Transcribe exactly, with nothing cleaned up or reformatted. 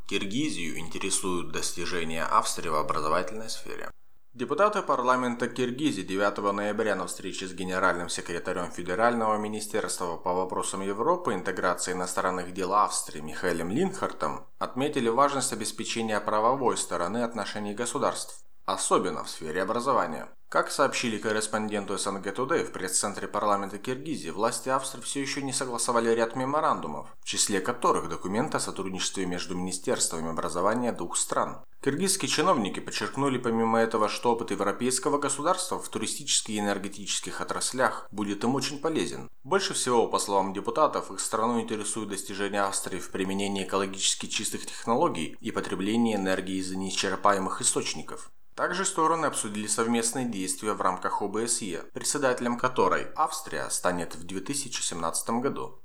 Киргизию интересуют достижения Австрии в образовательной сфере. Депутаты парламента Киргизии девятого ноября на встрече с генеральным секретарем Федерального министерства по вопросам Европы и интеграции иностранных дел Австрии Михаэлем Линхартом отметили важность обеспечения правовой стороны отношений государств, особенно в сфере образования. Как сообщили корреспонденту эс эн гэ Today в пресс-центре парламента Киргизии, власти Австрии все еще не согласовали ряд меморандумов, в числе которых документ о сотрудничестве между министерствами образования двух стран. Киргизские чиновники подчеркнули помимо этого, что опыт европейского государства в туристических и энергетических отраслях будет им очень полезен. Больше всего, по словам депутатов, их страну интересуют достижения Австрии в применении экологически чистых технологий и потреблении энергии из неисчерпаемых источников. Также стороны обсудили совместные действия в рамках о бэ эс е, председателем которой Австрия станет в две тысячи семнадцатом году.